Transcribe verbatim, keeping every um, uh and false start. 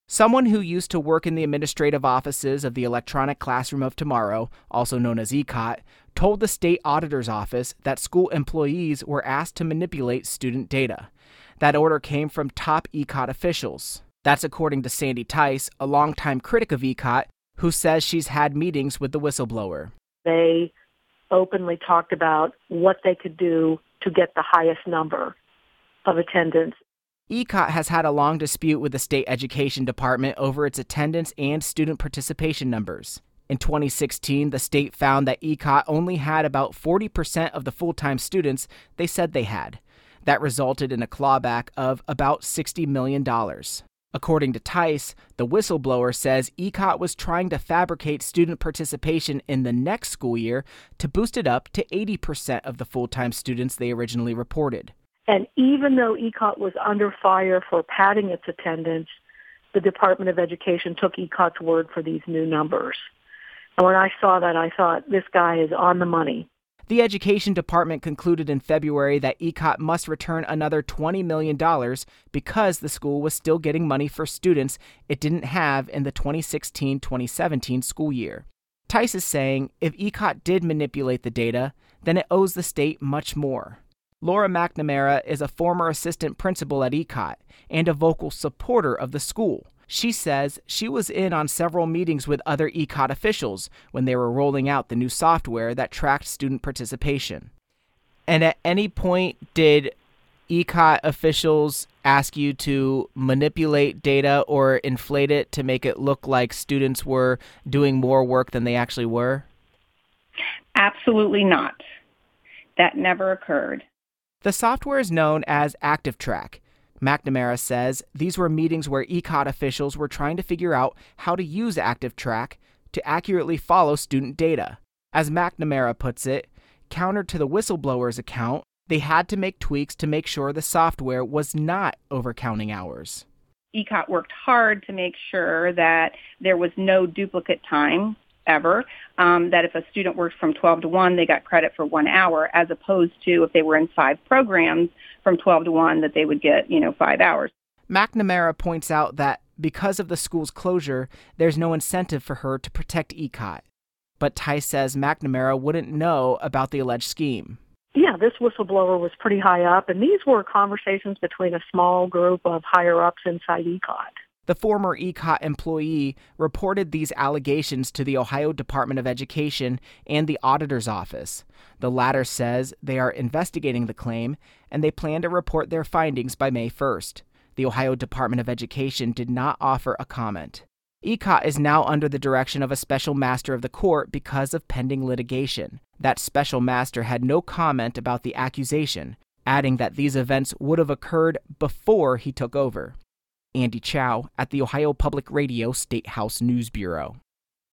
Someone who used to work in the administrative offices of the Electronic Classroom of Tomorrow, also known as E C O T, told the state auditor's office that school employees were asked to manipulate student data. That order came from top E C O T officials. That's according to Sandy Tice, a longtime critic of E C O T, who says she's had meetings with the whistleblower. They openly talked about what they could do to get the highest number of attendance. E C O T has had a long dispute with the state education department over its attendance and student participation numbers. In twenty sixteen, the state found that E C O T only had about forty percent of the full-time students they said they had. That resulted in a clawback of about sixty million dollars. According to Tice, the whistleblower says E C O T was trying to fabricate student participation in the next school year to boost it up to eighty percent of the full-time students they originally reported. And even though E C O T was under fire for padding its attendance, the Department of Education took E C O T's word for these new numbers. And when I saw that, I thought, this guy is on the money. The Education Department concluded in February that E C O T must return another twenty million dollars because the school was still getting money for students it didn't have in the twenty sixteen twenty seventeen school year. Tice is saying if E C O T did manipulate the data, then it owes the state much more. Laura McNamara is a former assistant principal at E C O T and a vocal supporter of the school. She says she was in on several meetings with other E C O T officials when they were rolling out the new software that tracked student participation. And at any point, did E C O T officials ask you to manipulate data or inflate it to make it look like students were doing more work than they actually were? Absolutely not. That never occurred. The software is known as ActiveTrack. McNamara says these were meetings where E C O T officials were trying to figure out how to use ActiveTrack to accurately follow student data. As McNamara puts it, counter to the whistleblower's account, they had to make tweaks to make sure the software was not overcounting hours. E C O T worked hard to make sure that there was no duplicate time ever, um, that if a student worked from twelve to one, they got credit for one hour, as opposed to if they were in five programs from twelve to one, that they would get, you know, five hours. McNamara points out that because of the school's closure, there's no incentive for her to protect E C O T. But Tice says McNamara wouldn't know about the alleged scheme. Yeah, this whistleblower was pretty high up, and these were conversations between a small group of higher-ups inside E C O T. The former E C O T employee reported these allegations to the Ohio Department of Education and the auditor's office. The latter says they are investigating the claim, and they plan to report their findings by May first. The Ohio Department of Education did not offer a comment. E C O T is now under the direction of a special master of the court because of pending litigation. That special master had no comment about the accusation, adding that these events would have occurred before he took over. Andy Chow at the Ohio Public Radio State House News Bureau.